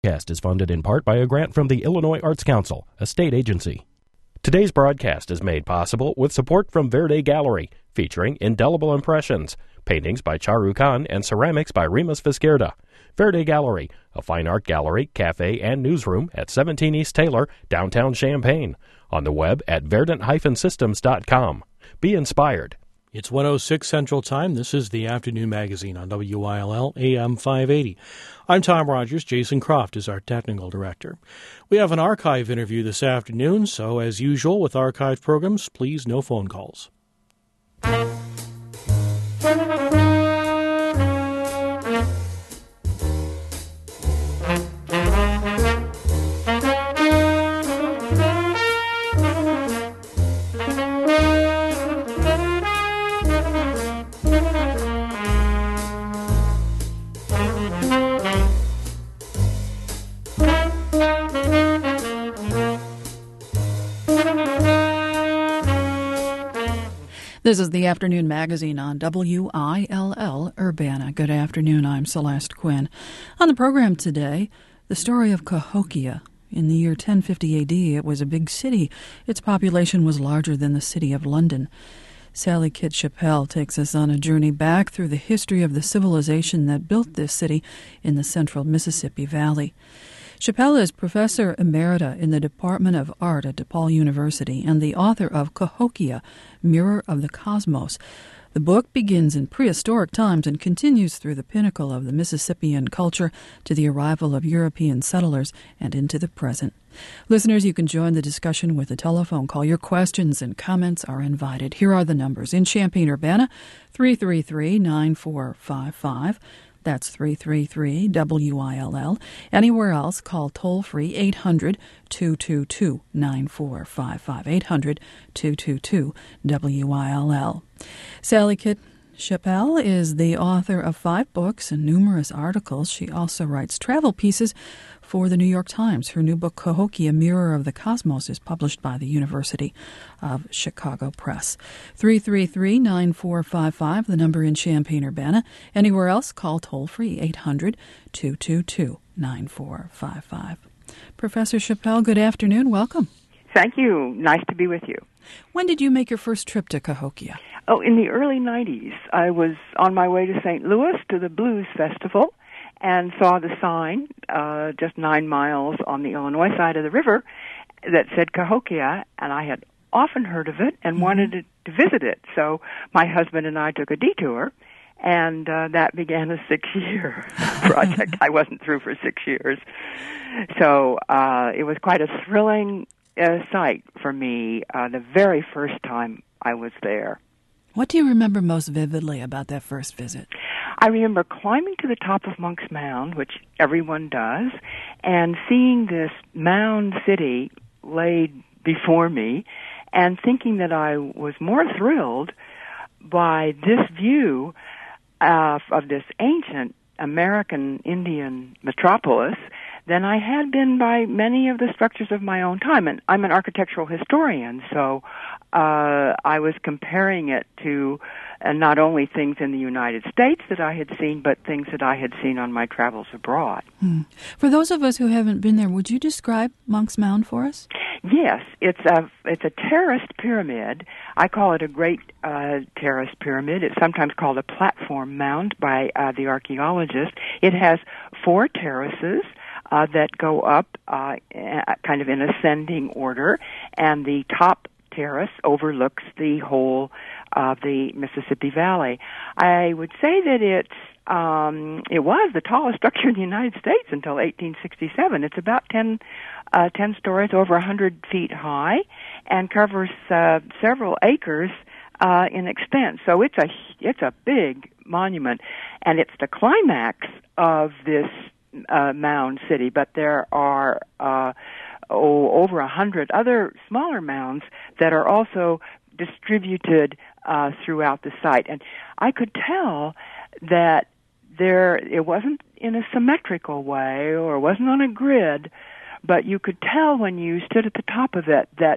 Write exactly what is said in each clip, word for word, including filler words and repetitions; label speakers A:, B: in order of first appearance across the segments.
A: Broadcast is funded in part by a grant from the Illinois Arts Council, a state agency. Today's broadcast is made possible with support from Verde Gallery, featuring indelible impressions, paintings by Charu Khan, and ceramics by Rimas Vizquerda. Verde Gallery, a fine art gallery, cafe, and newsroom at seventeen East Taylor, downtown Champaign. On the web at verdant dash systems dot com. Be inspired.
B: It's one oh six Central Time. This is the Afternoon Magazine on W I L L A M five eighty. I'm Tom Rogers. Jason Croft is our technical director. We have an archive interview this afternoon, so as usual with archive programs, please no phone calls.
C: This is the Afternoon Magazine on W I L L Urbana. Good afternoon, I'm Celeste Quinn. On the program today, the story of Cahokia. In the year ten fifty A D, it was a big city. Its population was larger than the city of London. Sally Kitt Chappell takes us on a journey back through the history of the civilization that built this city in the central Mississippi Valley. Chappell is Professor Emerita in the Department of Art at DePaul University and the author of Cahokia, Mirror of the Cosmos. The book begins in prehistoric times and continues through the pinnacle of the Mississippian culture to the arrival of European settlers and into the present. Listeners, you can join the discussion with a telephone call. Your questions and comments are invited. Here are the numbers. In Champaign-Urbana, three three three, nine four five five. That's three three three W I L L. Anywhere else, call toll-free eight hundred, two two two, nine four five five, eight hundred, two two two, W I L L. Sally Kitt Chappell is the author of five books and numerous articles. She also writes travel pieces for the New York Times. Her new book, Cahokia, Mirror of the Cosmos, is published by the University of Chicago Press. three three three, nine four five five, the number in Champaign-Urbana. Anywhere else, call toll-free eight hundred, two two two, nine four five five. Professor Chappell, good afternoon. Welcome.
D: Thank you. Nice to be with you.
C: When did you make your first trip to Cahokia?
D: Oh, in the early nineties. I was on my way to Saint Louis to the Blues Festival and saw the sign uh, just nine miles on the Illinois side of the river that said Cahokia, and I had often heard of it and mm-hmm. wanted to, to visit it. So my husband and I took a detour, and uh, that began a six-year project. I wasn't through for six years. So uh, it was quite a thrilling uh, sight for me uh, the very first time I was there.
C: What do you remember most vividly about that first visit?
D: I remember climbing to the top of Monk's Mound, which everyone does, and seeing this mound city laid before me and thinking that I was more thrilled by this view uh, of this ancient American Indian metropolis than I had been by many of the structures of my own time. And I'm an architectural historian, so uh, I was comparing it to uh, not only things in the United States that I had seen, but things that I had seen on my travels abroad.
C: Hmm. For those of us who haven't been there, would you describe Monk's Mound for us?
D: Yes, it's a it's a terraced pyramid. I call it a great uh, terraced pyramid. It's sometimes called a platform mound by uh, the archaeologists. It has four terraces Uh, that go up uh, kind of in ascending order, and the top terrace overlooks the whole of the Mississippi Valley. I would say that it's um, it was the tallest structure in the United States until eighteen sixty-seven. It's about ten, uh, ten stories, over one hundred feet high, and covers uh, several acres uh, in extent. So it's a it's a big monument, and it's the climax of this Uh, mound city, but there are uh, oh, over a hundred other smaller mounds that are also distributed uh, throughout the site. And I could tell that there it wasn't in a symmetrical way or it wasn't on a grid, but you could tell when you stood at the top of it that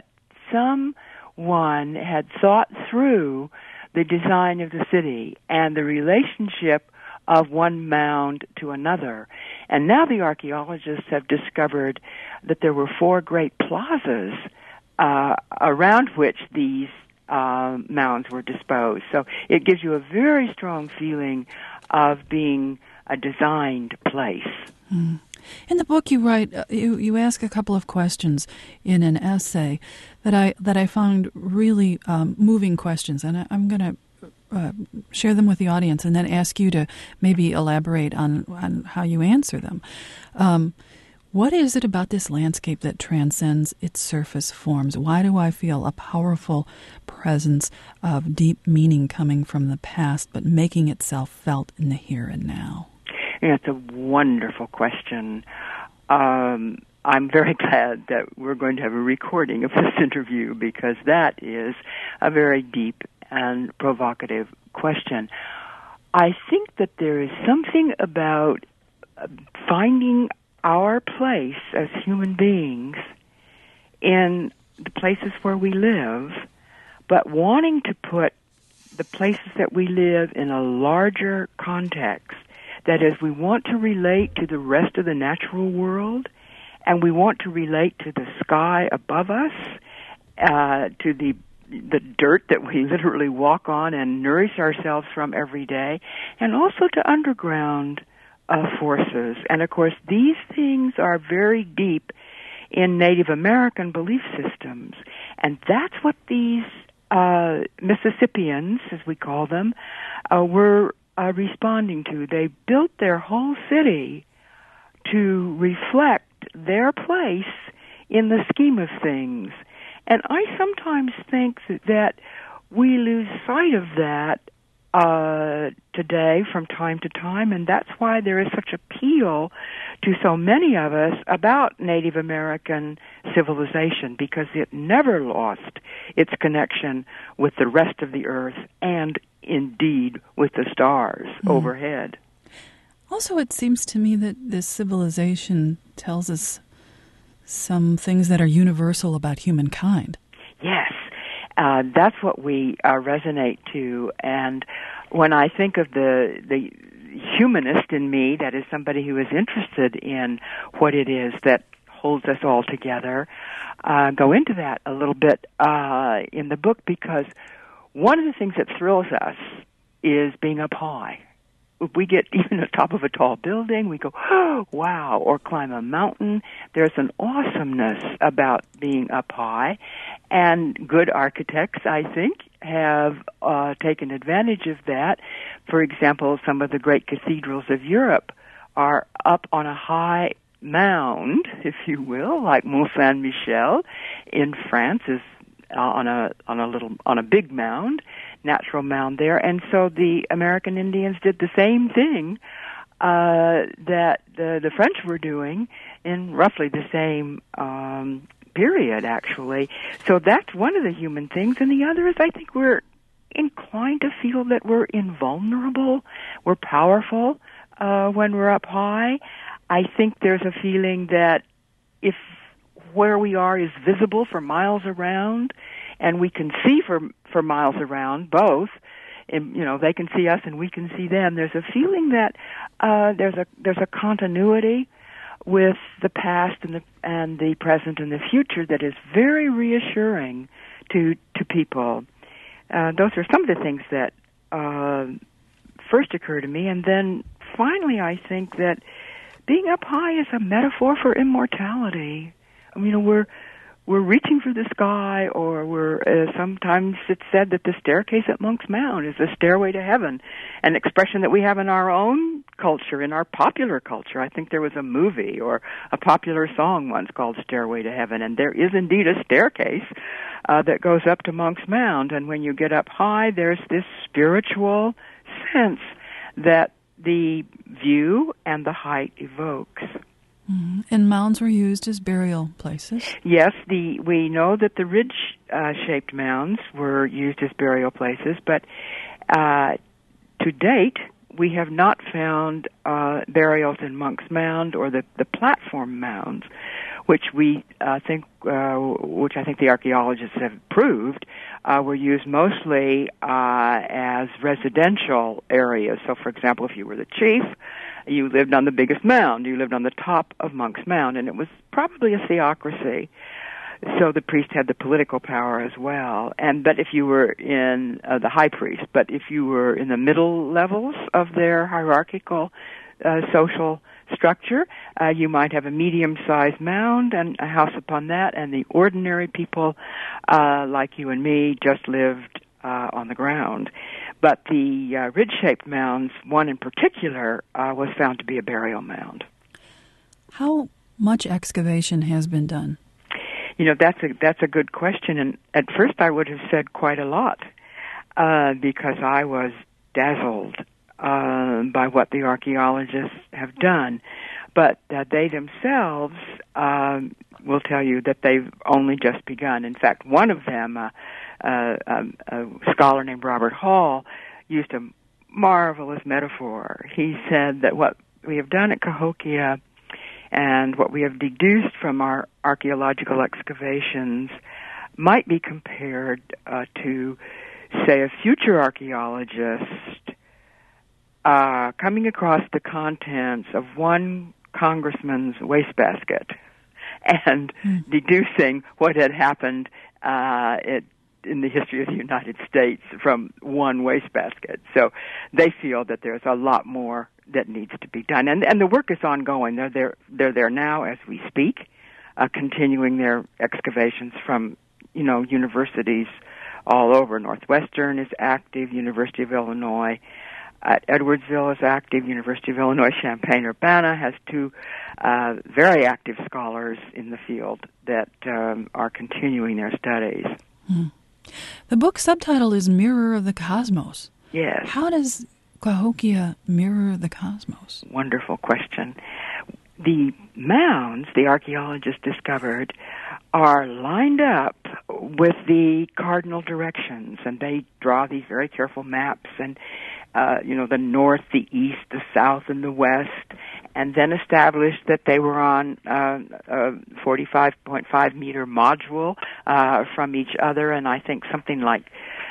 D: someone had thought through the design of the city and the relationship of one mound to another. And now the archaeologists have discovered that there were four great plazas uh, around which these uh, mounds were disposed. So it gives you a very strong feeling of being a designed place.
C: Mm. In the book, you write, uh, you you ask a couple of questions in an essay that I that I found really um, moving questions, and I, I'm going to uh, share them with the audience, and then ask you to maybe elaborate on on how you answer them. Um, what is it about this landscape that transcends its surface forms? Why do I feel a powerful presence of deep meaning coming from the past, but making itself felt in the here and now?
D: Yeah, it's a wonderful question. Um, I'm very glad that we're going to have a recording of this interview, because that is a very deep and provocative question. I think that there is something about finding our place as human beings in the places where we live, but wanting to put the places that we live in a larger context. That is, we want to relate to the rest of the natural world, and we want to relate to the sky above us, uh, to the the dirt that we literally walk on and nourish ourselves from every day, and also to underground uh, forces. And of course, these things are very deep in Native American belief systems, and that's what these uh, Mississippians, as we call them, uh, were Uh, responding to. They built their whole city to reflect their place in the scheme of things. And I sometimes think that, that we lose sight of that uh, today from time to time, and that's why there is such appeal to so many of us about Native American civilization, because it never lost its connection with the rest of the earth and indeed with the stars mm. overhead.
C: Also, it seems to me that this civilization tells us some things that are universal about humankind.
D: Yes, uh, that's what we uh, resonate to. And when I think of the the humanist in me, that is somebody who is interested in what it is that holds us all together, uh, go into that a little bit uh, in the book, because one of the things that thrills us is being up high. If we get even on top of a tall building, we go, oh, wow, or climb a mountain. There's an awesomeness about being up high, and good architects, I think, have uh, taken advantage of that. For example, some of the great cathedrals of Europe are up on a high mound, if you will, like Mont Saint-Michel in France is uh, on a on a little on a big mound, natural mound there. And so the American Indians did the same thing uh, that the, the French were doing in roughly the same um, period, actually. So that's one of the human things. And the other is, I think we're inclined to feel that we're invulnerable, we're powerful uh, when we're up high. I think there's a feeling that if where we are is visible for miles around, and we can see for for miles around, both, and, you know, they can see us and we can see them. There's a feeling that uh, there's a there's a continuity with the past and the and the present and the future that is very reassuring to to people. Uh, those are some of the things that uh, first occur to me, and then finally, I think that being up high is a metaphor for immortality. I mean, you know, we're we're reaching for the sky, or we're uh, sometimes it's said that the staircase at Monk's Mound is the stairway to heaven, an expression that we have in our own culture, in our popular culture. I think there was a movie or a popular song once called Stairway to Heaven, and there is indeed a staircase uh, that goes up to Monk's Mound, and when you get up high, there's this spiritual sense that the view and the height evokes.
C: Mm-hmm. And mounds were used as burial places?
D: Yes, the we know that the ridge-shaped uh, mounds were used as burial places, but uh, to date, we have not found uh, burials in Monk's Mound or the, the platform mounds, which we uh, think, uh, which I think the archaeologists have proved, uh, were used mostly uh, as residential areas. So, for example, if you were the chief, you lived on the biggest mound. You lived on the top of Monk's Mound, and it was probably a theocracy. So the priest had the political power as well. And but if you were in uh, the high priest, but if you were in the middle levels of their hierarchical uh, social structure, uh, you might have a medium-sized mound and a house upon that, and the ordinary people, uh, like you and me, just lived uh, on the ground. But the uh, ridge-shaped mounds, one in particular, uh, was found to be a burial mound.
C: How much excavation has been done?
D: You know, that's a that's a good question, and at first I would have said quite a lot, uh, because I was dazzled uh, by what the archaeologists have done. But uh, they themselves um, will tell you that they've only just begun. In fact, one of them, uh, uh, um, a scholar named Robert Hall, used a marvelous metaphor. He said that what we have done at Cahokia and what we have deduced from our archaeological excavations might be compared uh, to, say, a future archaeologist uh, coming across the contents of one congressman's wastebasket and mm. deducing what had happened uh, it, in the history of the United States from one wastebasket. So they feel that there's a lot more that needs to be done, and and the work is ongoing. They're there. They're there now as we speak, uh, continuing their excavations from you know universities all over. Northwestern is active. University of Illinois at Edwardsville is active. University of Illinois Champaign-Urbana has two uh, very active scholars in the field that um, are continuing their studies.
C: Hmm. The book's subtitle is Mirror of the Cosmos.
D: Yes.
C: How does Cahokia mirror the cosmos?
D: Wonderful question. The mounds the archaeologists discovered are lined up with the cardinal directions, and they draw these very careful maps, and uh, you know the north, the east, the south, and the west, and then established that they were on uh, a forty-five point five meter module uh, from each other, and I think something like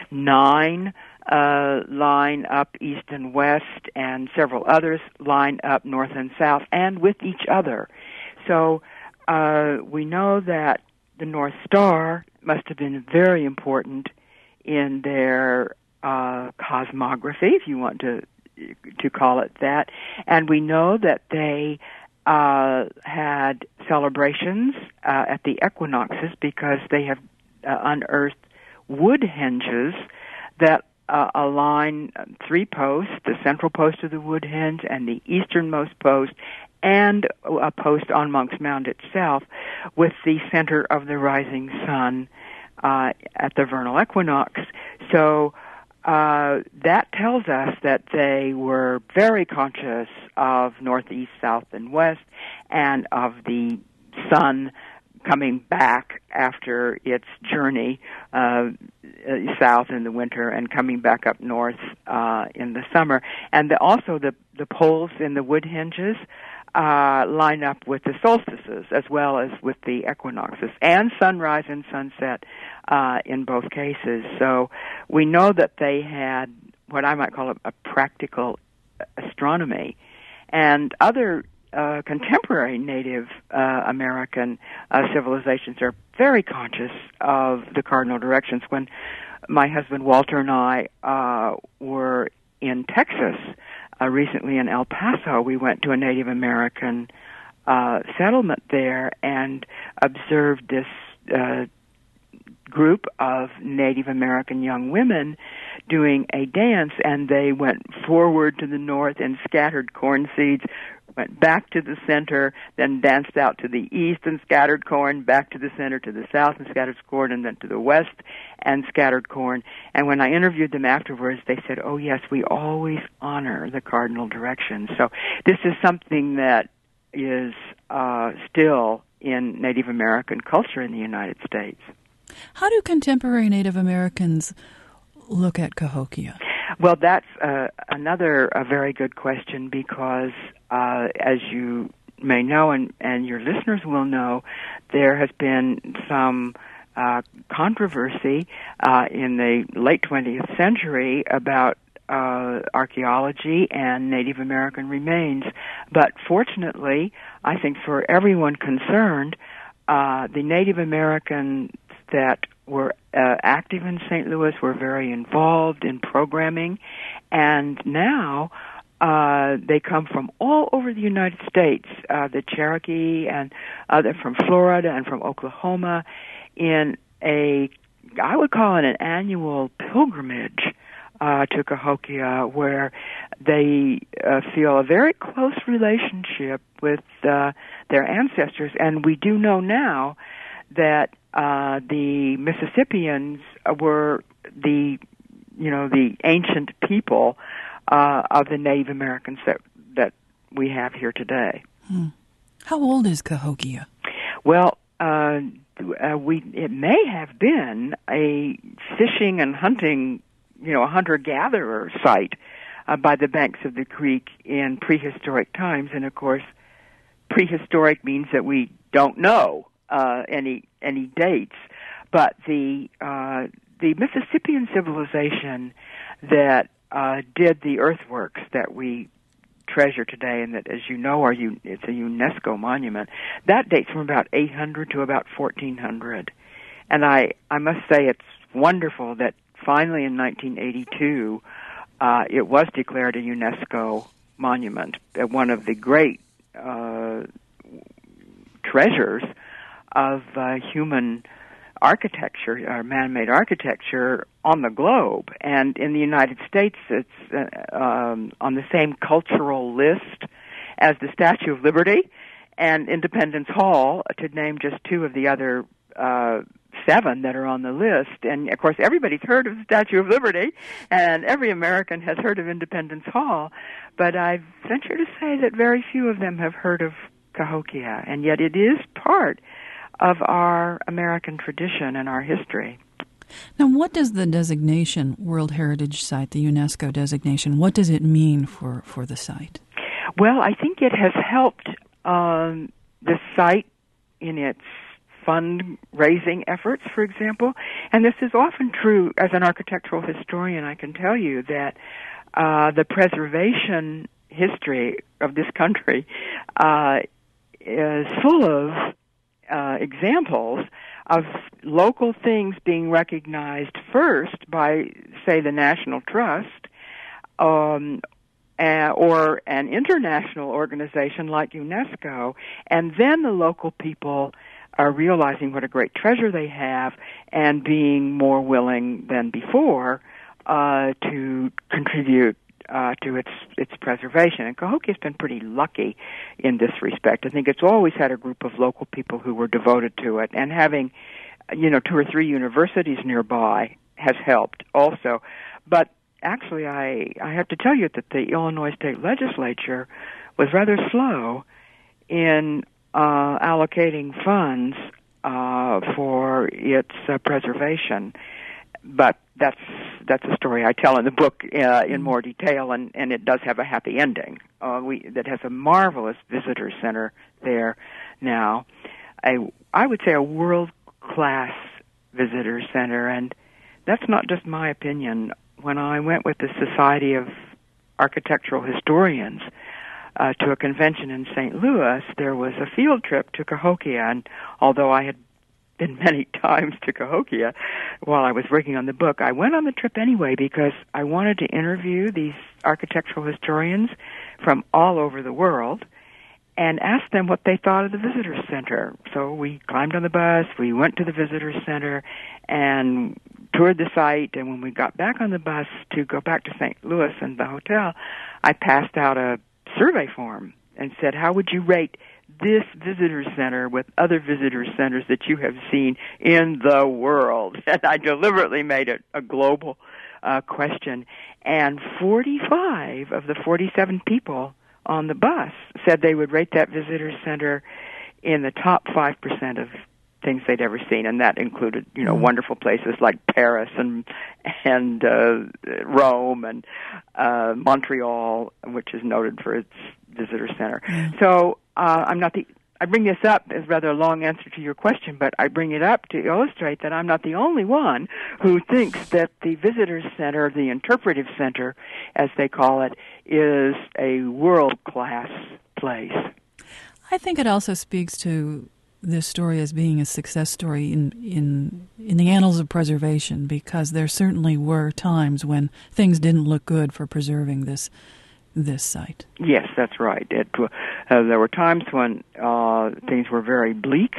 D: nine Uh, line up east and west, and several others line up north and south, and with each other. So uh, we know that the North Star must have been very important in their uh, cosmography, if you want to to call it that. And we know that they uh, had celebrations uh, at the equinoxes because they have uh, unearthed wood hinges that Uh, align three posts, the central post of the wood hinge and the easternmost post, and a post on Monk's Mound itself, with the center of the rising sun uh, at the vernal equinox. So uh, that tells us that they were very conscious of north, east, south, and west, and of the sun coming back after its journey uh, south in the winter and coming back up north uh, in the summer. And the, also the, the poles in the wood hinges uh, line up with the solstices as well as with the equinoxes, and sunrise and sunset uh, in both cases. So we know that they had what I might call a, a practical astronomy. And other Uh, contemporary Native uh, American uh, civilizations are very conscious of the cardinal directions. When my husband Walter and I uh, were in Texas uh, recently in El Paso, we went to a Native American uh, settlement there and observed this uh, group of Native American young women doing a dance, and they went forward to the north and scattered corn seeds, went back to the center, then danced out to the east and scattered corn, back to the center, to the south and scattered corn, and then to the west and scattered corn. And when I interviewed them afterwards, they said, oh, yes, we always honor the cardinal directions. So this is something that is uh, still in Native American culture in the United States.
C: How do contemporary Native Americans look at Cahokia?
D: Well, that's uh, another a very good question because, uh, as you may know and, and your listeners will know, there has been some uh, controversy uh, in the late twentieth century about uh, archaeology and Native American remains. But fortunately, I think for everyone concerned, uh, the Native Americans that were uh, active in Saint Louis were very involved in programming, and now uh, they come from all over the United States, uh, the Cherokee and other from Florida and from Oklahoma, in a, I would call it an annual pilgrimage uh, to Cahokia, where they uh, feel a very close relationship with uh, their ancestors. And we do know now that uh, the Mississippians were the, you know, the ancient people uh, of the Native Americans that that we have here today.
C: Hmm. How old is Cahokia?
D: Well, uh, uh, we it may have been a fishing and hunting, you know, a hunter-gatherer site uh, by the banks of the creek in prehistoric times. And of course, prehistoric means that we don't know uh, any any dates. But the uh, the Mississippian civilization that uh, did the earthworks that we treasure today, and that, as you know, are U- it's a UNESCO monument, that dates from about eight hundred to about fourteen hundred. And I, I must say it's wonderful that finally in nineteen eighty-two uh, it was declared a UNESCO monument, uh, one of the great uh, treasures of uh, human architecture, or man-made architecture on the globe. And in the United States, it's uh, um, on the same cultural list as the Statue of Liberty and Independence Hall, to name just two of the other uh, seven that are on the list. And, of course, everybody's heard of the Statue of Liberty, and every American has heard of Independence Hall. But I venture to say that very few of them have heard of Cahokia, and yet it is part of our American tradition and our history.
C: Now, what does the designation World Heritage Site, the UNESCO designation, what does it mean for, for the site?
D: Well, I think it has helped um, the site in its fundraising efforts, for example. And this is often true as an architectural historian. I can tell you that uh, the preservation history of this country uh, is full of Uh, examples of local things being recognized first by, say, the National Trust um, uh, or an international organization like UNESCO, and then the local people are realizing what a great treasure they have and being more willing than before uh, to contribute Uh, to its its preservation. And Cahokia has been pretty lucky in this respect. I think it's always had a group of local people who were devoted to it, and having, you know, two or three universities nearby has helped also. But actually, I, I have to tell you that the Illinois State Legislature was rather slow in uh, allocating funds uh, for its uh, preservation. But that's that's a story I tell in the book uh, in more detail, and, and it does have a happy ending. Uh, we that has a marvelous visitor center there now. A, I would say a world-class visitor center, and that's not just my opinion. When I went with the Society of Architectural Historians uh, to a convention in Saint Louis, there was a field trip to Cahokia, and although I had been many times to Cahokia while I was working on the book, I went on the trip anyway because I wanted to interview these architectural historians from all over the world and ask them what they thought of the visitor center. So we climbed on the bus, we went to the visitor center and toured the site, and when we got back on the bus to go back to Saint Louis and the hotel, I passed out a survey form and said, how would you rate this visitor center with other visitor centers that you have seen in the world? And I deliberately made it a global uh, question. And forty-five of the forty-seven people on the bus said they would rate that visitor center in the top five percent of things they'd ever seen. And that included, you know, mm-hmm. wonderful places like Paris and and uh, Rome and uh, Montreal, which is noted for its visitor center. Mm-hmm. So Uh, I'm not the I bring this up as rather a long answer to your question, but I bring it up to illustrate that I'm not the only one who thinks that the Visitors Center, the Interpretive Center, as they call it, is a world-class place.
C: I think it also speaks to this story as being a success story in, in in the annals of preservation, because there certainly were times when things didn't look good for preserving this this site.
D: Yes, that's right. It, uh, there were times when uh, things were very bleak,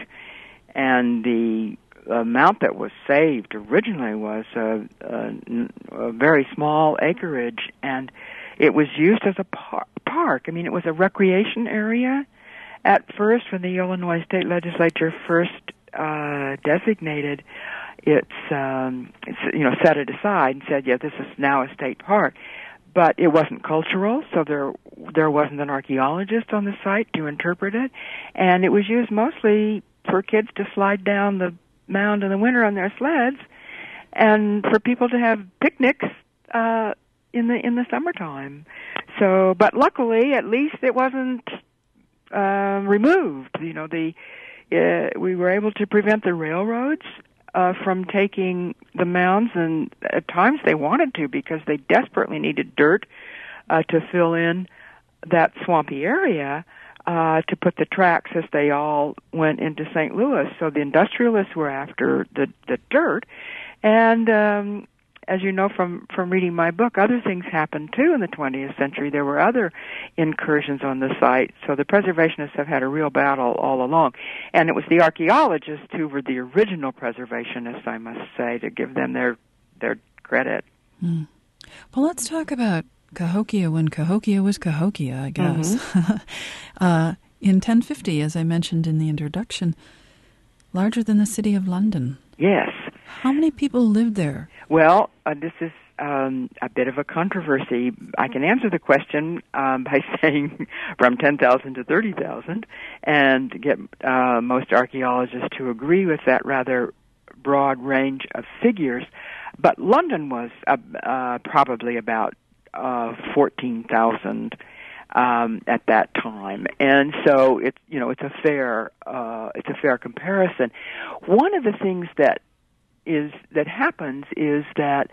D: and the amount that was saved originally was a, a, a very small acreage, and it was used as a par- park. I mean, it was a recreation area. At first, when the Illinois State Legislature first uh, designated its, um, it's, you know, set it aside and said, yeah, this is now a state park. But it wasn't cultural, so there there wasn't an archaeologist on the site to interpret it. And it was used mostly for kids to slide down the mound in the winter on their sleds, and for people to have picnics uh, in the in the summertime. So, but luckily, at least it wasn't Uh, removed. You know, the uh, we were able to prevent the railroads uh, from taking the mounds, and at times they wanted to because they desperately needed dirt uh, to fill in that swampy area uh, to put the tracks as they all went into Saint Louis. So the industrialists were after the the dirt, and um, as you know from, from reading my book, other things happened, too, in the twentieth century. There were other incursions on the site, so the preservationists have had a real battle all along. And it was the archaeologists who were the original preservationists, I must say, to give them their their credit.
C: Mm. Well, let's talk about Cahokia when Cahokia was Cahokia, I guess. Mm-hmm. uh, in ten fifty, as I mentioned in the introduction, larger than the city of London.
D: Yes.
C: How many people lived there?
D: Well, uh, this is um, a bit of a controversy. I can answer the question um, by saying from ten thousand to thirty thousand, and get uh, most archaeologists to agree with that rather broad range of figures. But London was uh, uh, probably about uh, fourteen thousand um, at that time, and so it's you know it's a fair uh, it's a fair comparison. One of the things that is that happens is that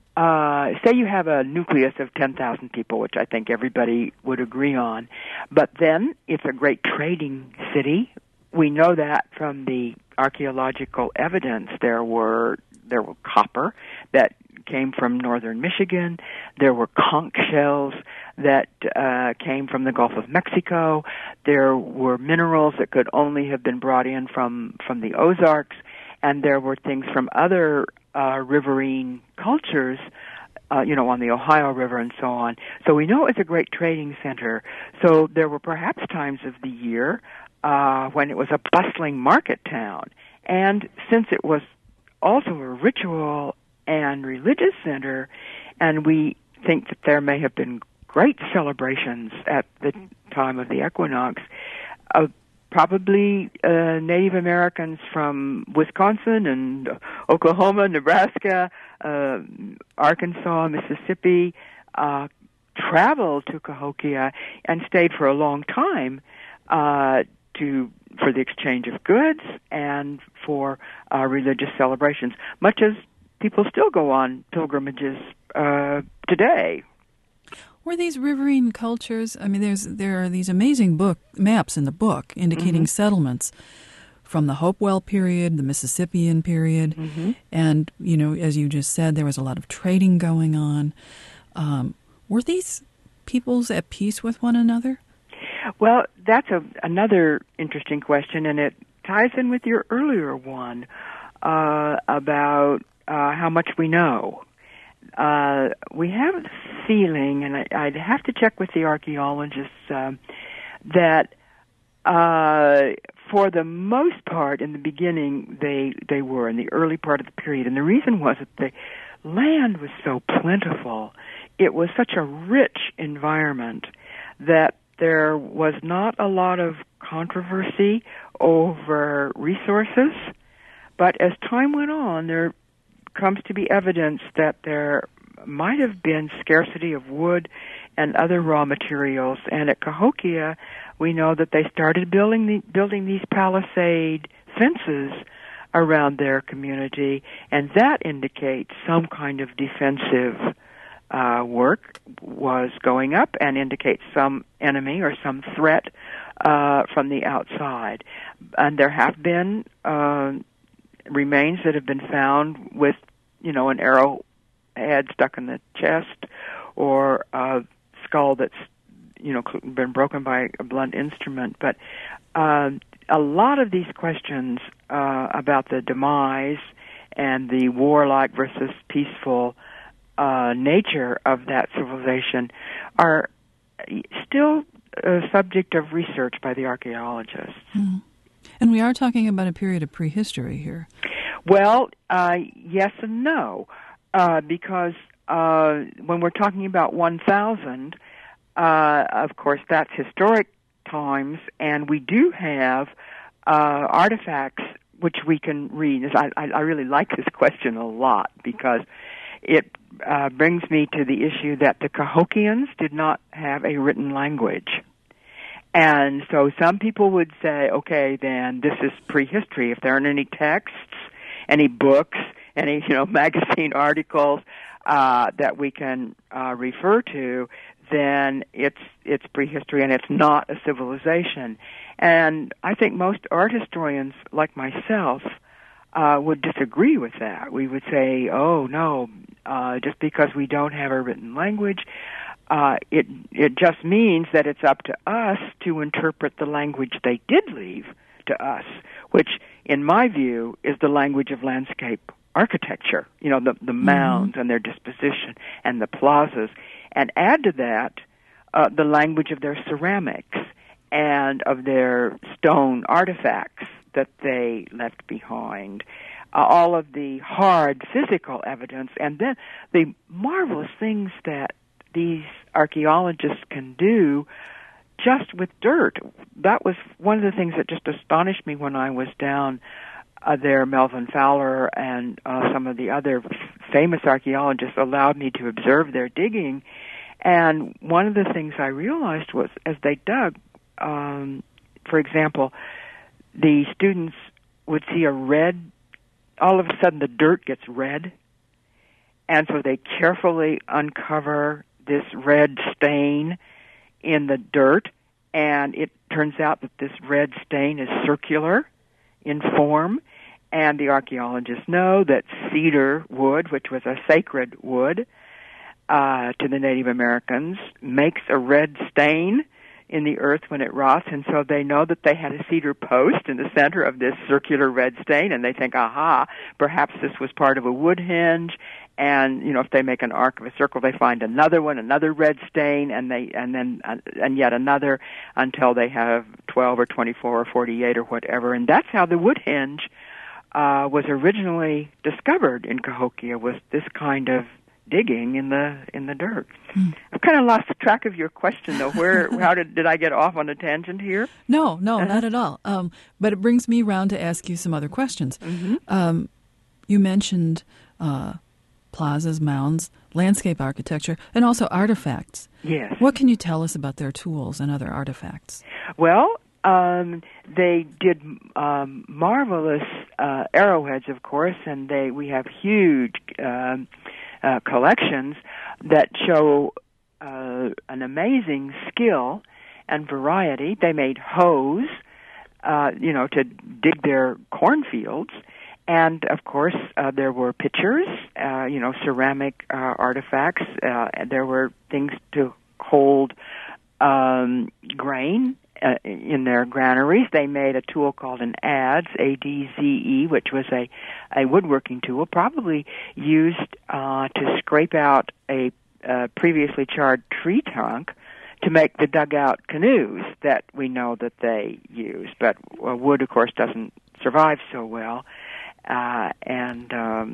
D: uh, say you have a nucleus of ten thousand people, which I think everybody would agree on, but then it's a great trading city. We know that from the archaeological evidence. There were there were copper that came from northern Michigan. There were conch shells that uh, came from the Gulf of Mexico. There were minerals that could only have been brought in from, from the Ozarks. And there were things from other uh, riverine cultures, uh, you know, on the Ohio River and so on. So we know it's a great trading center. So there were perhaps times of the year uh, when it was a bustling market town. And since it was also a ritual and religious center, and we think that there may have been great celebrations at the time of the equinox, uh, probably uh, Native Americans from Wisconsin and Oklahoma, Nebraska, uh, Arkansas, Mississippi, uh, traveled to Cahokia and stayed for a long time uh, to for the exchange of goods and for uh, religious celebrations, much as people still go on pilgrimages uh, today.
C: Were these riverine cultures? I mean, there's there are these amazing book maps in the book indicating mm-hmm. settlements from the Hopewell period, the Mississippian period, mm-hmm. and you know, as you just said, there was a lot of trading going on. Um, were these peoples at peace with one another?
D: Well, that's a, another interesting question, and it ties in with your earlier one uh, about uh, how much we know. Uh, we have the feeling, and I, I'd have to check with the archaeologists, uh, that uh, for the most part, in the beginning, they they were in the early part of the period, and the reason was that the land was so plentiful. It was such a rich environment that there was not a lot of controversy over resources, but as time went on, there comes to be evidence that there might have been scarcity of wood and other raw materials. And at Cahokia, we know that they started building the, building these palisade fences around their community, and that indicates some kind of defensive uh, work was going up and indicates some enemy or some threat uh, from the outside. And there have been uh, remains that have been found with, you know, an arrowhead stuck in the chest or a skull that's, you know, been broken by a blunt instrument. But uh, a lot of these questions uh, about the demise and the warlike versus peaceful uh, nature of that civilization are still a subject of research by the archaeologists.
C: Mm. And we are talking about a period of prehistory here.
D: Well, uh, yes and no, uh, because uh, when we're talking about one thousand, uh, of course, that's historic times, and we do have uh, artifacts which we can read. I, I, I really like this question a lot because it uh, brings me to the issue that the Cahokians did not have a written language. And so some people would say, okay, then this is prehistory. If there aren't any texts, any books, any, you know, magazine articles uh, that we can uh, refer to, then it's it's prehistory and it's not a civilization. And I think most art historians, like myself, uh, would disagree with that. We would say, oh, no, uh, just because we don't have a written language, uh, it it just means that it's up to us to interpret the language they did leave to us, which, in my view, is the language of landscape architecture, you know, the, the mounds mm-hmm. and their disposition and the plazas, and add to that uh, the language of their ceramics and of their stone artifacts that they left behind, uh, all of the hard physical evidence, and then the marvelous things that these archaeologists can do just with dirt. That was one of the things that just astonished me when I was down uh, there. Melvin Fowler and uh, some of the other f- famous archaeologists allowed me to observe their digging. And one of the things I realized was, as they dug, um, for example, the students would see a red, all of a sudden the dirt gets red, and so they carefully uncover this red stain in the dirt, and it turns out that this red stain is circular in form, and the archaeologists know that cedar wood, which was a sacred wood uh, to the Native Americans, makes a red stain in the earth when it rots, and so they know that they had a cedar post in the center of this circular red stain, and they think, aha, perhaps this was part of a wood hinge. And, you know, if they make an arc of a circle, they find another one, another red stain, and they, and then, uh, and yet another, until they have twelve or twenty-four or forty-eight or whatever. And that's how the wood hinge, uh, was originally discovered in Cahokia, was this kind of digging in the, in the dirt. Hmm. I've kind of lost track of your question, though. Where, how did, did I get off on a tangent here?
C: No, no, uh-huh. not at all. Um, but it brings me around to ask you some other questions. Mm-hmm. Um, you mentioned, uh, plazas, mounds, landscape architecture, and also artifacts.
D: Yes.
C: What can you tell us about their tools and other artifacts?
D: Well, um, they did um, marvelous uh, arrowheads, of course, and they we have huge um, uh, collections that show uh, an amazing skill and variety. They made hoes, uh, you know, to dig their cornfields. And, of course, uh, there were pitchers, uh, you know, ceramic uh, artifacts. Uh, and there were things to hold um, grain uh, in their granaries. They made a tool called an adze, A D Z E, which was a, a woodworking tool, probably used uh, to scrape out a uh, previously charred tree trunk to make the dugout canoes that we know that they used. But uh, wood, of course, doesn't survive so well. Uh, and um,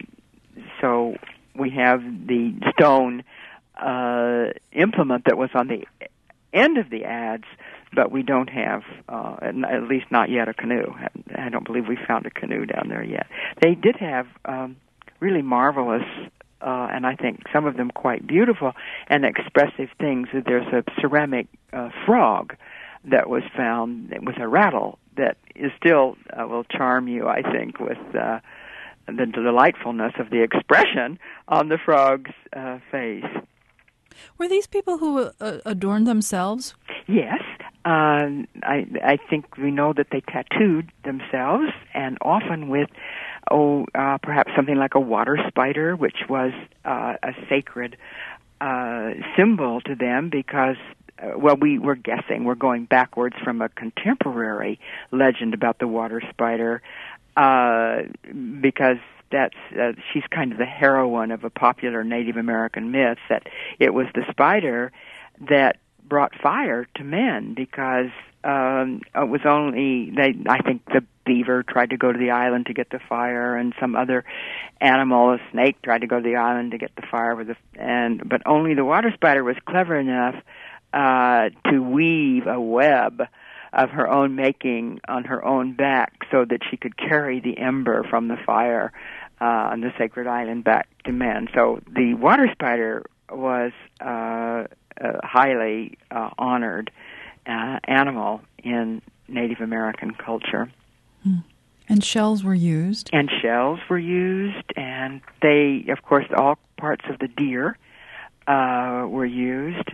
D: so we have the stone uh, implement that was on the end of the adze, but we don't have, uh, at least not yet, a canoe. I don't believe we found a canoe down there yet. They did have um, really marvelous uh, and I think some of them quite beautiful and expressive things. There's a ceramic uh, frog that was found with a rattle that is still uh, will charm you, I think, with uh, the delightfulness of the expression on the frog's uh, face.
C: Were these people who uh, adorned themselves?
D: Yes. Um, I, I think we know that they tattooed themselves, and often with, oh, uh, perhaps something like a water spider, which was uh, a sacred uh, symbol to them because, uh, well, we were guessing. We're going backwards from a contemporary legend about the water spider uh, because that's uh, she's kind of the heroine of a popular Native American myth, that it was the spider that brought fire to men because um, it was only they. I think the beaver tried to go to the island to get the fire, and some other animal, a snake, tried to go to the island to get the fire with the and but only the water spider was clever enough uh, to weave a web of her own making on her own back so that she could carry the ember from the fire uh, on the sacred island back to men. So the water spider was uh, a highly uh, honored uh, animal in Native American culture.
C: Hmm. And shells were used?
D: And shells were used, and they, of course, all parts of the deer uh, were used.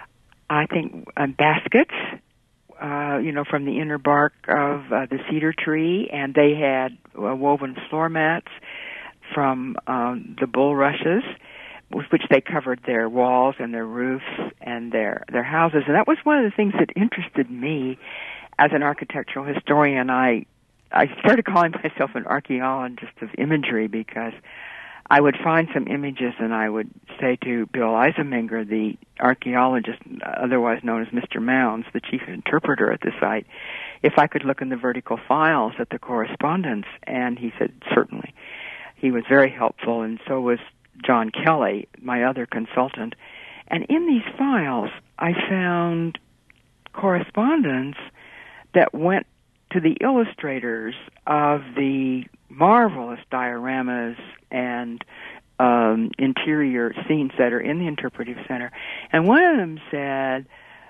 D: I think uh, baskets, uh, you know, from the inner bark of uh, the cedar tree, and they had uh, woven floor mats from um, the bulrushes, with which they covered their walls and their roofs and their, their houses. And that was one of the things that interested me as an architectural historian. I I started calling myself an archaeologist of imagery because I would find some images and I would say to Bill Eisenmenger, the archaeologist, otherwise known as Mister Mounds, the chief interpreter at the site, if I could look in the vertical files at the correspondence. And he said, certainly. He was very helpful, and so was John Kelly, my other consultant. And in these files, I found correspondence that went to the illustrators of the marvelous dioramas and um, interior scenes that are in the Interpretive Center. And one of them said,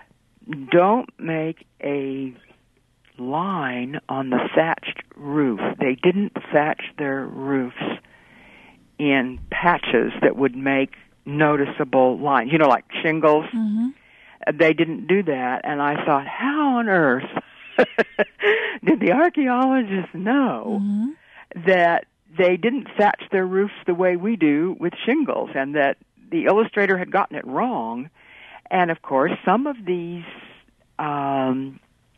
D: don't make a line on the thatched roof. They didn't thatch their roofs in patches that would make noticeable lines, you know, like shingles.
C: Mm-hmm.
D: They didn't do that, and I thought, how on earth did the archaeologists know
C: mm-hmm.
D: that they didn't thatch their roofs the way we do with shingles, and that the illustrator had gotten it wrong? And, of course, some of these um,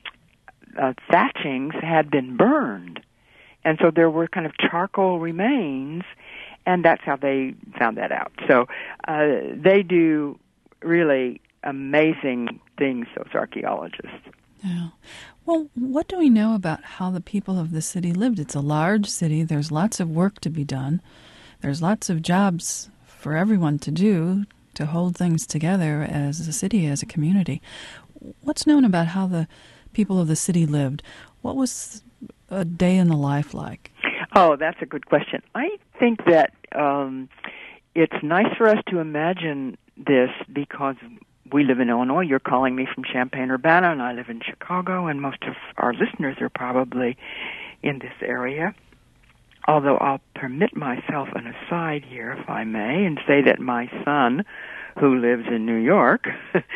D: uh, thatchings had been burned, and so there were kind of charcoal remains, and that's how they found that out. So uh, they do really amazing things, those archaeologists.
C: Yeah. Well, what do we know about how the people of the city lived? It's a large city. There's lots of work to be done. There's lots of jobs for everyone to do to hold things together as a city, as a community. What's known about how the people of the city lived? What was a day in the life like?
D: Oh, that's a good question. I think that um, it's nice for us to imagine this because we live in Illinois. You're calling me from Champaign-Urbana, and I live in Chicago, and most of our listeners are probably in this area. Although I'll permit myself an aside here, if I may, and say that my son, who lives in New York,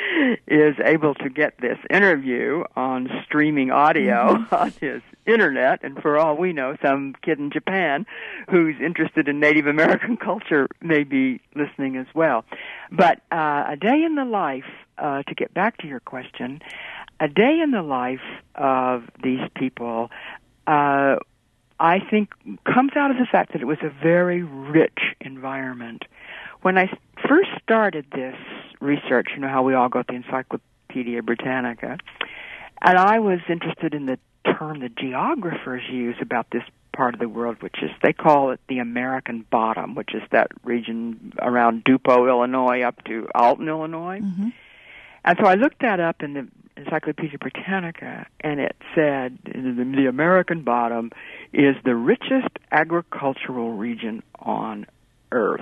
D: is able to get this interview on streaming audio mm-hmm. on his internet, and for all we know, some kid in Japan who's interested in Native American culture may be listening as well. But uh, a day in the life, uh, to get back to your question, a day in the life of these people, uh, I think, comes out of the fact that it was a very rich environment. When I first started this research, you know how we all got the Encyclopedia Britannica, and I was interested in the term the geographers use about this part of the world, which is, they call it the American Bottom, which is that region around Dupo, Illinois, up to Alton, Illinois.
C: Mm-hmm.
D: And so I looked that up in the Encyclopedia Britannica, and it said the American Bottom is the richest agricultural region on Earth.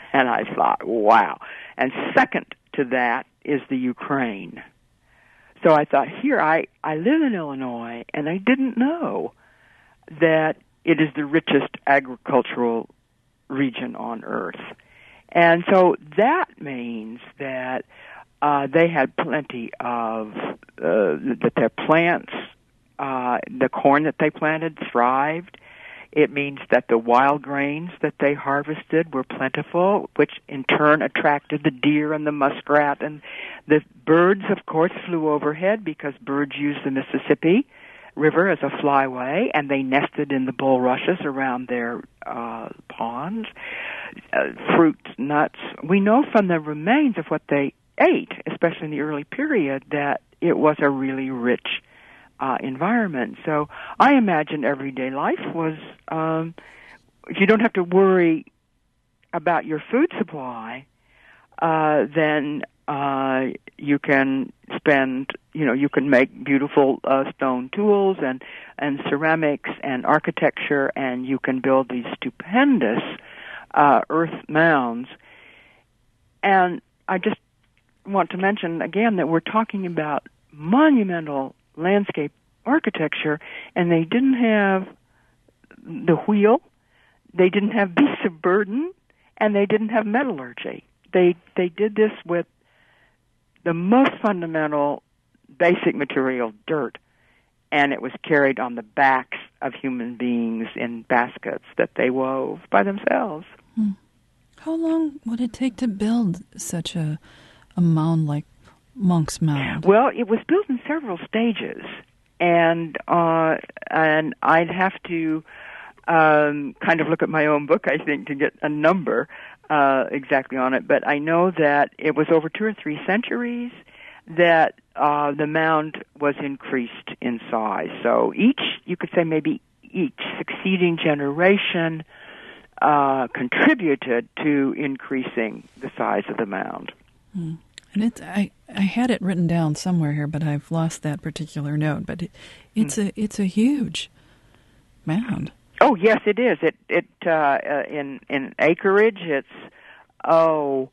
D: And I thought, wow. And second to that is the Ukraine. So I thought, here, I, I live in Illinois, and I didn't know that it is the richest agricultural region on earth. And so that means that uh, they had plenty of, uh, that their plants, uh, the corn that they planted thrived. It means that the wild grains that they harvested were plentiful, which in turn attracted the deer and the muskrat. And the birds, of course, flew overhead because birds use the Mississippi River as a flyway, and they nested in the bulrushes around their uh, ponds. Uh, fruits, nuts. We know from the remains of what they ate, especially in the early period, that it was a really rich Uh, environment. So I imagine everyday life was, um, if you don't have to worry about your food supply, uh, then uh, you can spend, you know, you can make beautiful uh, stone tools and, and ceramics and architecture, and you can build these stupendous uh, earth mounds. And I just want to mention again that we're talking about monumental landscape architecture, and they didn't have the wheel, they didn't have beasts of burden, and they didn't have metallurgy. They they did this with the most fundamental, basic material, dirt, and it was carried on the backs of human beings in baskets that they wove by themselves.
C: Hmm. How long would it take to build such a, a mound like Monk's Mound?
D: Well, it was built in several stages, and uh, and I'd have to um, kind of look at my own book, I think, to get a number uh, exactly on it. But I know that it was over two or three centuries that uh, the mound was increased in size. So each, you could say maybe each succeeding generation uh, contributed to increasing the size of the mound.
C: Hmm. And it's I, I had it written down somewhere here, but I've lost that particular note. But it, it's mm. a it's a huge mound.
D: Oh yes, it is. It it uh, uh, in in acreage, it's oh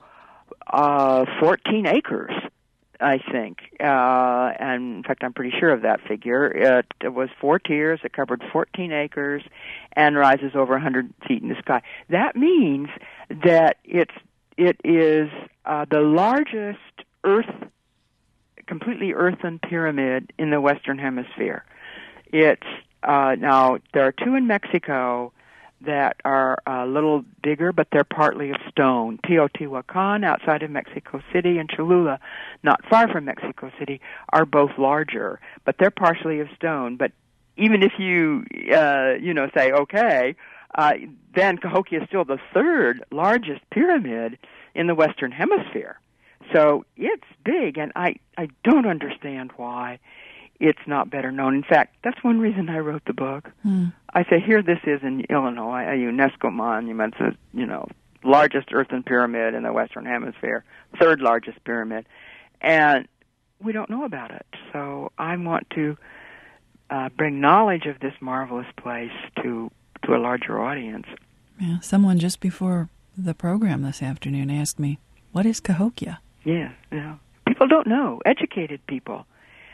D: uh, fourteen acres, I think. Uh, and in fact, I'm pretty sure of that figure. It, it was four tiers. It covered fourteen acres, and rises over one hundred feet in the sky. That means that it's it is uh, the largest earth, completely earthen pyramid in the Western Hemisphere. It's uh, now there are two in Mexico that are a little bigger, but they're partly of stone. Teotihuacan, outside of Mexico City, and Cholula, not far from Mexico City, are both larger, but they're partially of stone. But even if you, uh, you know, say, okay, uh, then Cahokia is still the third largest pyramid in the Western Hemisphere. So it's big, and I, I don't understand why it's not better known. In fact, that's one reason I wrote the book. Hmm. I say, here this is in Illinois, a UNESCO monument, the, you know, largest earthen pyramid in the Western Hemisphere, third largest pyramid, and we don't know about it. So I want to uh, bring knowledge of this marvelous place to to a larger audience.
C: Yeah, someone just before the program this afternoon asked me, what is Cahokia?
D: Yeah, yeah. People don't know. Educated people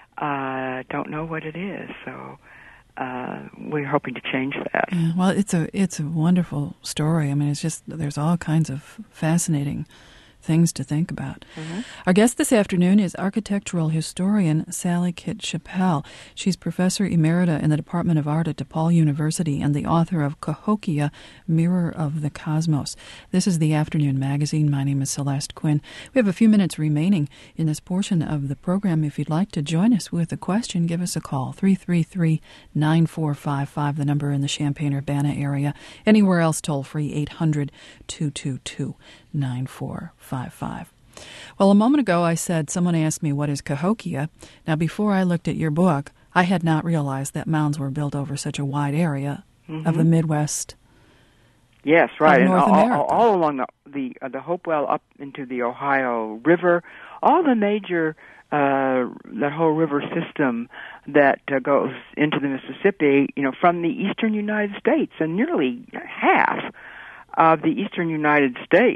D: uh, don't know what it is. So uh, we're hoping to change that.
C: Yeah, well, it's a it's a wonderful story. I mean, it's just there's all kinds of fascinating things to think about. Mm-hmm. Our guest this afternoon is architectural historian Sally Kitt Chappell. She's professor emerita in the Department of Art at DePaul University and the author of Cahokia, Mirror of the Cosmos. This is the Afternoon Magazine. My name is Celeste Quinn. We have a few minutes remaining in this portion of the program. If you'd like to join us with a question, give us a call, three three three, nine four five five, the number in the Champaign-Urbana area. Anywhere else, toll free, eight hundred, two two two, nine four five five. Well, a moment ago I said someone asked me what is Cahokia. Now, before I looked at your book, I had not realized that mounds were built over such a wide area mm-hmm. of the Midwest.
D: Yes, right,
C: and North
D: all,
C: America.
D: all, all along the the, uh, the Hopewell up into the Ohio River, all the major uh, that whole river system that uh, goes into the Mississippi, you know, from the eastern United States, and nearly half of the eastern United States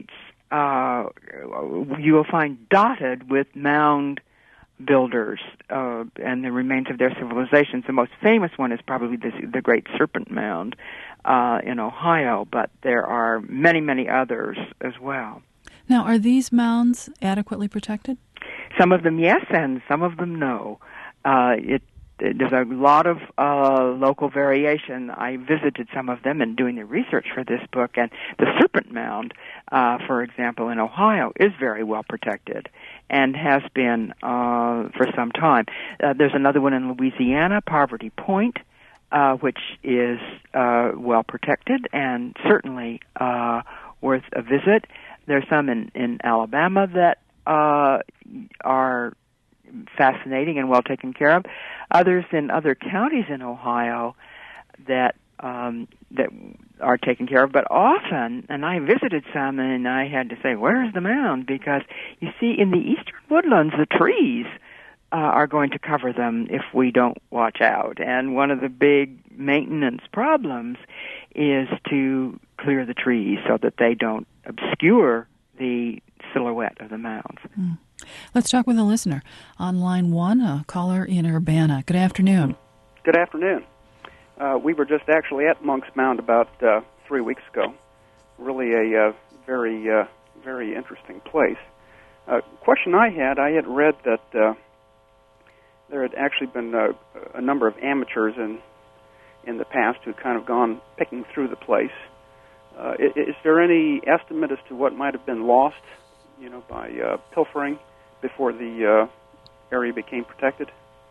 D: uh, you will find dotted with mound builders uh, and the remains of their civilizations. The most famous one is probably the, the Great Serpent Mound uh, in Ohio, but there are many, many others as well.
C: Now, are these mounds adequately protected?
D: Some of them yes, and some of them no. Uh, it, it there's a lot of uh, local variation. I visited some of them in doing the research for this book, and the Serpent Mound, uh, for example, in Ohio, is very well protected and has been uh, for some time. Uh, there's another one in Louisiana, Poverty Point, uh, which is uh, well protected and certainly uh, worth a visit. There's some in, in Alabama that uh, are fascinating and well taken care of. Others in other counties in Ohio that um, that are taken care of, but often, and I visited some, and I had to say, where's the mound? Because, you see, in the eastern woodlands, the trees uh, are going to cover them if we don't watch out. And one of the big maintenance problems is to clear the trees so that they don't obscure the silhouette of the mounds.
C: Mm. Let's talk with a listener. On line one, a caller in Urbana. Good afternoon.
E: Good afternoon. Uh, we were just actually at Monk's Mound about uh, three weeks ago. Really a uh, very, uh, very interesting place. Uh, question I had, I had read that uh, there had actually been uh, a number of amateurs in in the past who kind of gone picking through the place. Uh, is, is there any estimate as to what might have been lost, you know, by uh, pilfering before the uh, area became protected?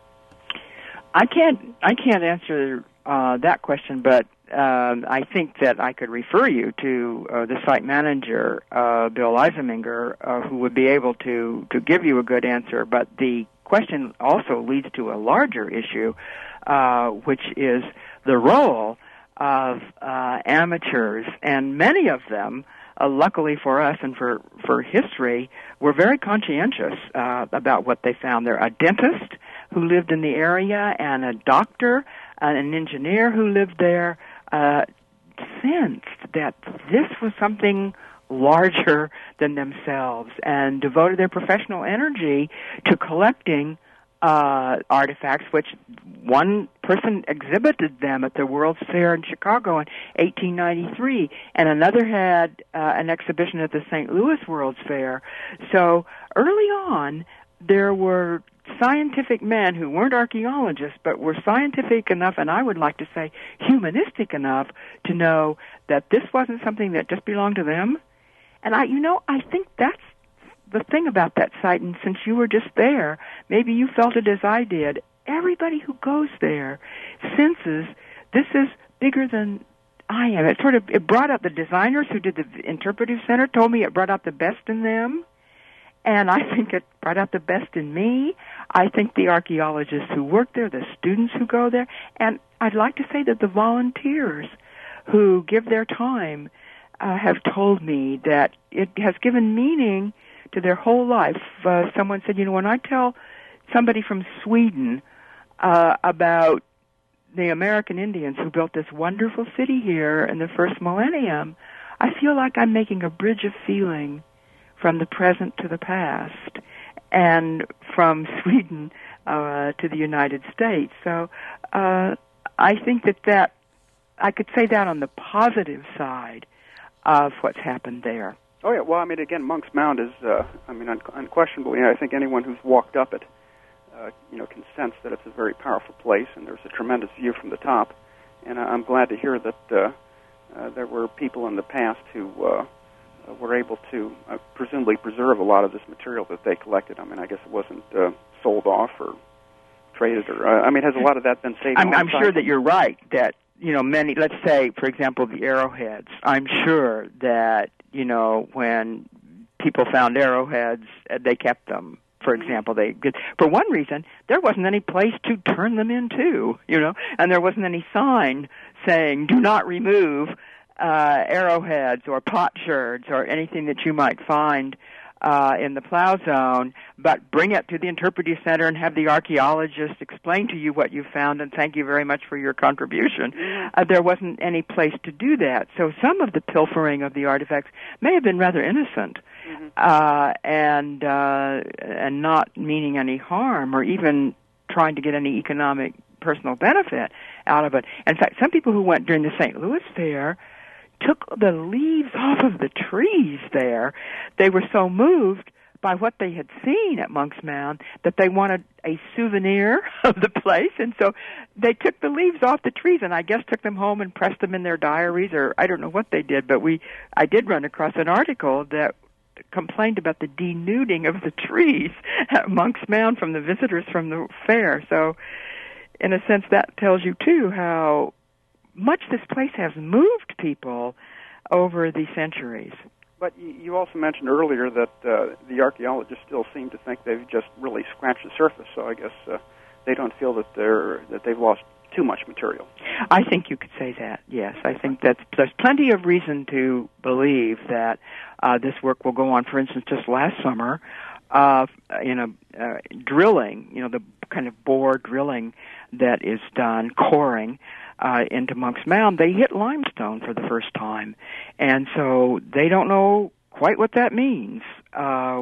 D: I can't. I can't answer uh, that question, but um, I think that I could refer you to uh, the site manager, uh, Bill Eisenminger, uh, who would be able to to give you a good answer. But the question also leads to a larger issue, uh, which is the role of uh, amateurs, and many of them, uh, luckily for us and for, for history, were very conscientious uh, about what they found. They're a dentist who lived in the area and a doctor and an engineer who lived there uh, sensed that this was something larger than themselves and devoted their professional energy to collecting Uh, artifacts, which one person exhibited them at the World's Fair in Chicago in eighteen ninety-three, and another had uh, an exhibition at the Saint Louis World's Fair. So early on, there were scientific men who weren't archaeologists, but were scientific enough, and I would like to say humanistic enough, to know that this wasn't something that just belonged to them. And I, you know, I think that's the thing about that site, and since you were just there, maybe you felt it as I did. Everybody who goes there senses this is bigger than I am. It sort of it brought out the designers who did the interpretive center, told me it brought out the best in them, and I think it brought out the best in me. I think the archaeologists who work there, the students who go there, and I'd like to say that the volunteers who give their time uh, have told me that it has given meaning to their whole life. Uh, someone said, you know, when I tell somebody from Sweden uh, about the American Indians who built this wonderful city here in the first millennium, I feel like I'm making a bridge of feeling from the present to the past and from Sweden uh, to the United States. So uh, I think that that, I could say that on the positive side of what's happened there.
E: Oh, yeah. Well, I mean, again, Monk's Mound is, uh, I mean, un- unquestionably, I think anyone who's walked up it, uh, you know, can sense that it's a very powerful place, and there's a tremendous view from the top. And I'm glad to hear that uh, uh, there were people in the past who uh, were able to uh, presumably preserve a lot of this material that they collected. I mean, I guess it wasn't uh, sold off or traded, or, uh, I mean, has a lot of that been saved?
D: I'm, I'm sure that you're right, that, you know, many, let's say, for example, the arrowheads. I'm sure that, you know, when people found arrowheads, they kept them. For example, they for one reason, there wasn't any place to turn them into, you know, and there wasn't any sign saying "Do not remove uh, arrowheads" or potsherds or anything that you might find uh, in the plow zone, but bring it to the interpretive center and have the archaeologist explain to you what you found and thank you very much for your contribution. Uh, there wasn't any place to do that. So some of the pilfering of the artifacts may have been rather innocent. Mm-hmm. uh, and uh, and not meaning any harm or even trying to get any economic personal benefit out of it. In fact, some people who went during the Saint Louis Fair took the leaves off of the trees there. They were so moved by what they had seen at Monk's Mound that they wanted a souvenir of the place, and so they took the leaves off the trees and I guess took them home and pressed them in their diaries, or I don't know what they did, but we I did run across an article that complained about the denuding of the trees at Monk's Mound from the visitors from the fair. So in a sense that tells you too how much this place has moved people over the centuries.
E: But you also mentioned earlier that uh, the archaeologists still seem to think they've just really scratched the surface, so I guess uh, they don't feel that they're that they've lost too much material.
D: I think you could say that, yes. I think that there's plenty of reason to believe that uh, this work will go on. For instance, just last summer, uh, in a uh, drilling, you know, the kind of bore drilling that is done, coring, uh, into Monk's Mound, they hit limestone for the first time. And so they don't know quite what that means. Uh,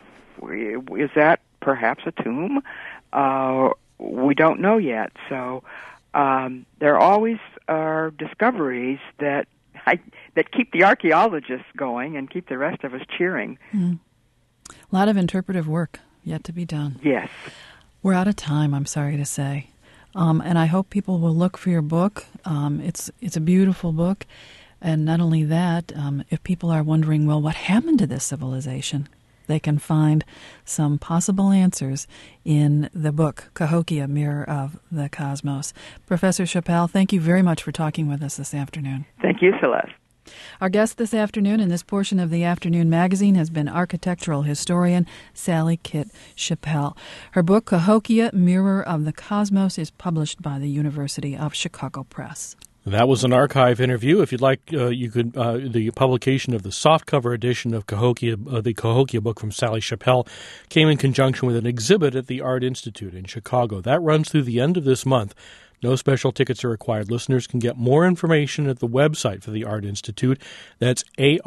D: is that perhaps a tomb? Uh, we don't know yet. So um, there always are discoveries that I, that keep the archaeologists going and keep the rest of us cheering.
C: Mm. A lot of interpretive work yet to be done.
D: Yes.
C: We're out of time, I'm sorry to say. Um, and I hope people will look for your book. Um, it's it's a beautiful book. And not only that, um, if people are wondering, well, what happened to this civilization? They can find some possible answers in the book, Cahokia, Mirror of the Cosmos. Professor Chappell, thank you very much for talking with us this afternoon.
D: Thank you, Celeste.
C: Our guest this afternoon in this portion of the Afternoon Magazine has been architectural historian Sally Kitt Chappell. Her book, Cahokia, Mirror of the Cosmos, is published by the University of Chicago Press.
B: That was an archive interview. If you'd like, uh, you could uh, the publication of the softcover edition of Cahokia, uh, the Cahokia book from Sally Chappell, came in conjunction with an exhibit at the Art Institute in Chicago. That runs through the end of this month. No special tickets are required. Listeners can get more information at the website for the Art Institute. That's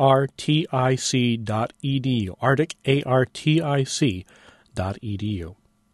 B: artic dot e d u. Arctic, A R T I C dot E D U.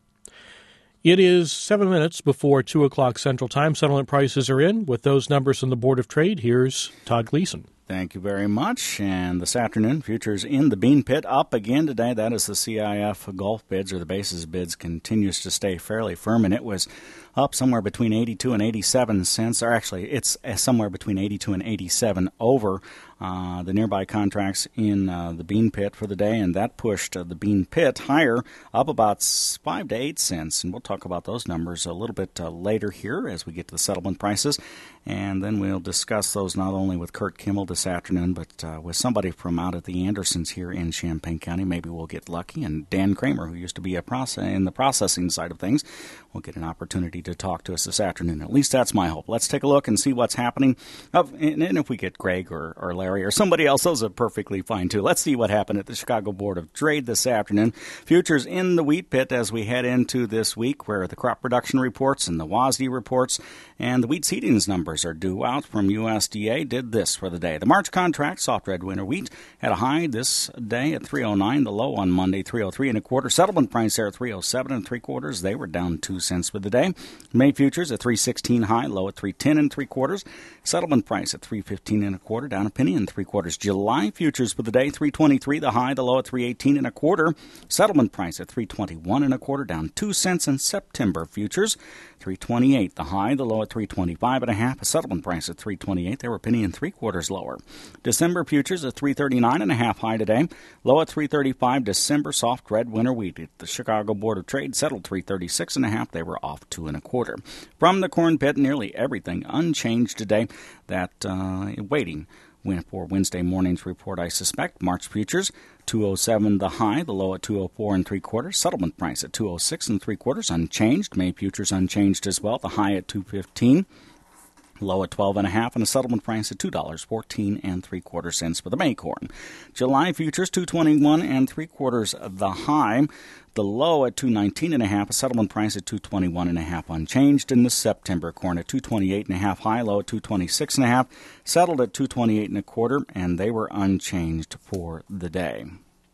B: It is seven minutes before two o'clock Central Time. Settlement prices are in. With those numbers from the Board of Trade, here's Todd Gleason.
F: Thank you very much. And this afternoon, futures in the bean pit up again today. That is the C I F Gulf bids, or the basis bids, continues to stay fairly firm, and it was up somewhere between eighty-two and eighty-seven cents, or actually it's somewhere between eighty-two and eighty-seven over uh, the nearby contracts in uh, the bean pit for the day, and that pushed uh, the bean pit higher, up about five to eight cents. And we'll talk about those numbers a little bit uh, later here as we get to the settlement prices, and then we'll discuss those not only with Kurt Kimmel this afternoon, but uh, with somebody from out at the Andersons here in Champaign County. Maybe we'll get lucky, and Dan Kramer, who used to be a process in the processing side of things, will get an opportunity to talk to us this afternoon. At least that's my hope. Let's take a look and see what's happening. Oh, and, and if we get Greg or, or Larry or somebody else, those are perfectly fine too. Let's see what happened at the Chicago Board of Trade this afternoon. Futures in the wheat pit as we head into this week, where the crop production reports and the W A S D reports and the wheat seedings numbers are due out from U S D A. Did this for the day. The March contract, soft red winter wheat, had a high this day at three oh nine. The low on Monday, three oh three and a quarter. Settlement price there at three oh seven and three quarters. They were down two cents for the day. May futures at three sixteen high, low at three ten and three quarters. Settlement price at three fifteen and a quarter, down a penny and three quarters. July futures for the day, three twenty-three the high, the low at three eighteen and a quarter. Settlement price at three twenty-one and a quarter, down two cents. And September futures, three twenty-eight the high, the low at three twenty-five and a half. A settlement price at three twenty-eight. They were a penny and three quarters lower. December futures at three thirty-nine and a half high today, low at three thirty-five. December soft red winter wheat at the Chicago Board of Trade settled three thirty-six and a half. They were off two and a quarter. From the corn pit, nearly everything unchanged today. That uh, waiting for Wednesday morning's report, I suspect. March futures, two oh seven the high, the low at two oh four and three quarters. Settlement price at two oh six and three quarters, unchanged. May futures unchanged as well, the high at two fifteen. low at twelve and a half, and a settlement price at two dollars fourteen and three quarter cents for the May corn. July futures two twenty one and three quarters the high, the low at two nineteen and a half, a settlement price at two twenty one and a half unchanged. In the September corn at two twenty eight and a half high, low at two twenty six and a half, settled at two twenty eight and a quarter, and they were unchanged for the day.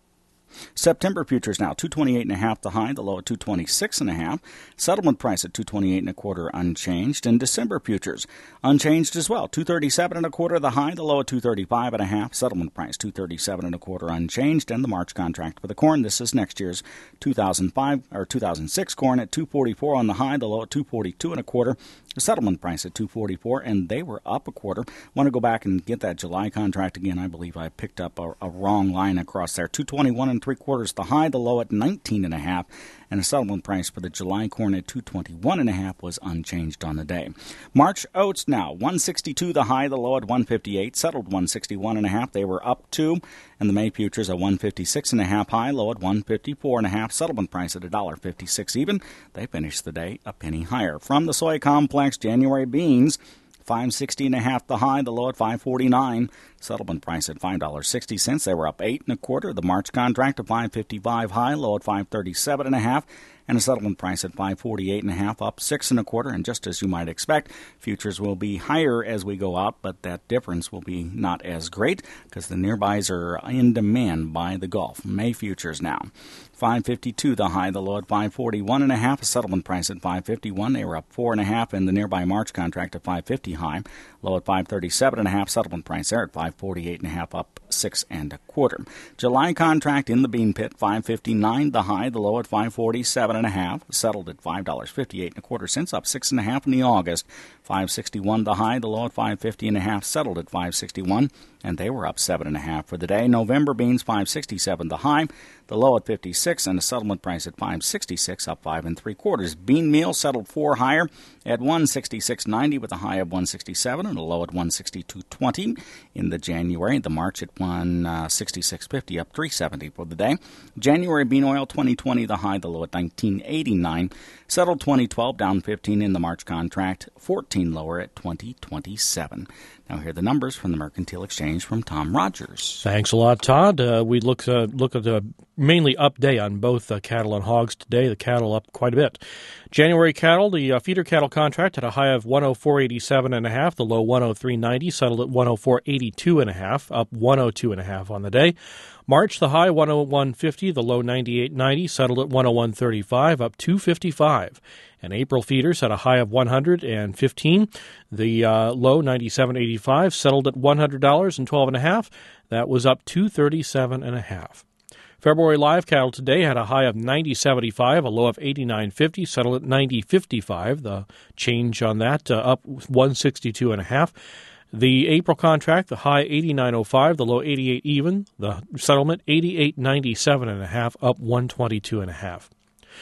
F: September futures now two twenty-eight and a half the high, the low at two twenty-six and a half. Settlement price at two twenty-eight and a quarter unchanged. And December futures unchanged as well. two thirty-seven and a quarter the high, the low at two thirty-five and a half. Settlement price two thirty-seven and a quarter unchanged. And the March contract for the corn, this is next year's two thousand five or two thousand six corn at two forty-four on the high, the low at two forty-two and a quarter. The settlement price at two forty-four, and they were up a quarter. Want to go back and get that July contract again? I believe I picked up a, a wrong line across there. two twenty-one and three quarters the high, the low at nineteen and a half, and the settlement price for the July corn at two twenty-one and a half was unchanged on the day. March oats now one sixty-two the high, the low at one fifty-eight, settled one sixty-one and a half. They were up two, and the May futures at one fifty-six and a half high, low at one fifty-four and a half. Settlement price at one dollar fifty-six even. They finished the day a penny higher. From the soy complex, January beans five sixty and a half the high, the low at five forty-nine. Settlement price at five dollars sixty cents. They were up eight and a quarter. The March contract at five fifty-five high, low at five thirty-seven and a half, and a settlement price at five forty-eight and a half, up six and a quarter. And just as you might expect, futures will be higher as we go out, but that difference will be not as great because the nearbys are in demand by the Gulf. May futures now five fifty-two the high, the low at five forty-one and a half, a settlement price at five fifty-one. They were up four and a half, and the nearby March contract at five fifty high, low at five thirty-seven and a half, settlement price there at five forty-eight and a half, up six and a quarter. July contract in the bean pit five fifty-nine the high, the low at five forty-seven and a half, settled at five dollars fifty-eight and a quarter cents, up six and a half in the August. five sixty-one the high, the low at five fifty and a half, settled at five sixty-one, and they were up seven and a half for the day. November beans five sixty-seven the high, the low at fifty-six, and a settlement price at five sixty-six, up five and three quarters. Bean meal settled four higher at one sixty-six ninety with a high of one sixty-seven and a low at one sixty-two twenty in the January. The March at one sixty-six fifty, up three seventy for the day. January bean oil twenty twenty the high, the low at nineteen eighty-nine, settled twenty twelve, down fifteen in the March contract, fourteen lower at twenty twenty-seven. Now here are the numbers from the Mercantile Exchange from Tom Rogers.
B: Thanks a lot, Todd. Uh, we look uh, look at the mainly up day on both uh, cattle and hogs today. The cattle up quite a bit. January cattle, the uh, feeder cattle contract had a high of one oh four eighty-seven and a half, the low one oh three ninety, settled at one oh four eighty-two and a half, up one oh two and a half on the day. March, the high one oh one fifty, the low ninety-eight ninety, settled at one oh one thirty-five, up two fifty-five. And April feeders had a high of one hundred fifteen, the uh, low ninety-seven eighty-five, settled at one hundred dollars and twelve and a half. That was up two thirty-seven and a half. February live cattle today had a high of ninety seventy-five, a low of eighty-nine fifty, settled at ninety fifty-five. The change on that uh, up one sixty-two and a half. The April contract, the high eighty-nine oh five, the low eighty-eight even. The settlement eighty-eight ninety-seven and a half, up one twenty-two and a half.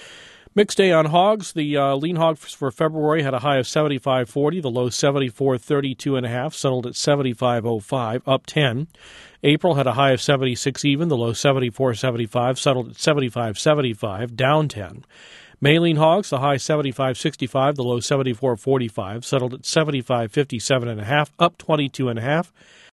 B: Mixed day on hogs. The uh, lean hog for February had a high of seventy-five forty, the low seventy-four thirty-two and a half, settled at seventy-five oh five, up ten. April had a high of seventy-six even, the low seventy-four seventy-five, settled at seventy-five seventy-five, down ten. May lean hogs, the high seventy-five sixty-five, the low seventy-four forty-five, settled at seventy-five fifty-seven and a half, up twenty-two and a half.